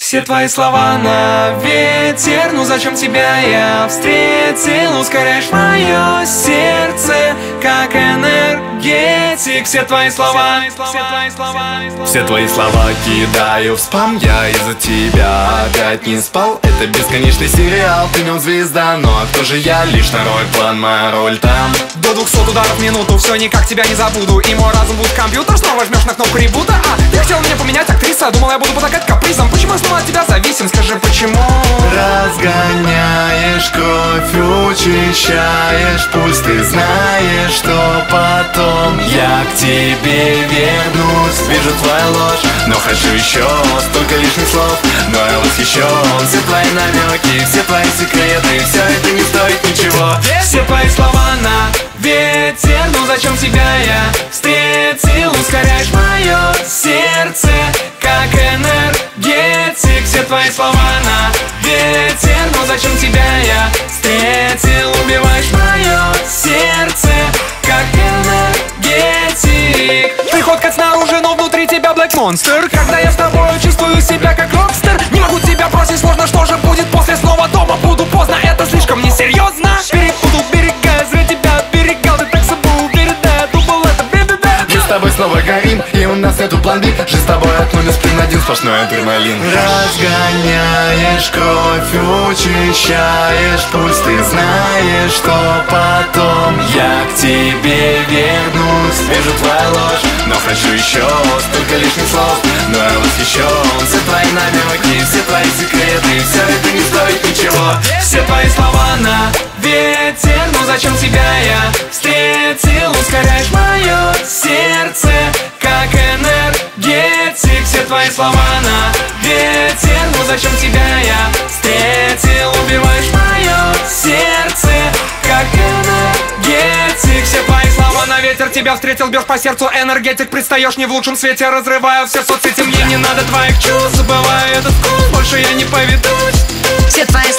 Все твои слова на ветер, ну зачем тебя я встретил? Ускоряешь мое сердце, как энергетик. Все твои слова, все твои слова кидаю в спам. Я из-за тебя опять не спал. Это бесконечный сериал, ты в нем звезда. Ну а кто же я? Лишь второй план, моя роль там. До 200 ударов в минуту, все никак тебя не забуду. И мой разум будет компьютер, снова жмешь на кнопку ребута. Ты хотел меня поменять, актриса, думала я буду потакать капризом. Почему я снова от тебя зависим, скажи почему? Разгоняешь кровь, учащаешь пульс. Ты знаешь, что потом я к тебе вернусь. Вижу твою ложь, но хочу еще. Столько лишних слов, но я восхищен. Все твои намеки, все твои секреты, все это не стоит ничего. Все твои слова на ветер, ну зачем тебя я встретил? Ускоряешь мое сердце, как энергетик. Все твои слова на ветер, ну зачем тебя я встретил? Убиваешь мое сердце, как энергетик. Приходка снаружи, но внутри тебя Black Monster. Когда я с тобой чувствую себя как рокстер. Не могу тебя бросить, сложно, что же будет после? Снова дома буду поздно, это слишком несерьезно. Перепутал берега, зря тебя берегал. Ты так собой передай, думал это беда. Мы с тобой снова горим, и у нас нету план Би. Жизнь с тобой от нуля спин один, сплошной адреналин. Разгоняешь кровь, учащаешь пульс. Ты знаешь, что потом я к тебе вернусь. Вижу твою ложь, но хочу еще. Столько лишних слов, но я восхищен. Все твои намеки, все твои секреты, все это не стоит ничего. Все твои слова на ветер, ну зачем тебя я встретил? Ускоряешь мое сердце, как энергетик. Все твои слова на ветер, ну зачем тебя я встретил? Убиваешь мое сердце, как энергетик. Все твои слова на ветер, тебя встретил, бьешь по сердцу энергетик. Предстаешь не в лучшем свете, разрываю все соцсети. Мне не надо твоих чувств, забываю этот вкус, больше я не поведусь. Все твои